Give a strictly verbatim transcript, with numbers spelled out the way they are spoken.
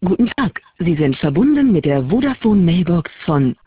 Guten Tag, Sie sind verbunden mit der Vodafone Mailbox von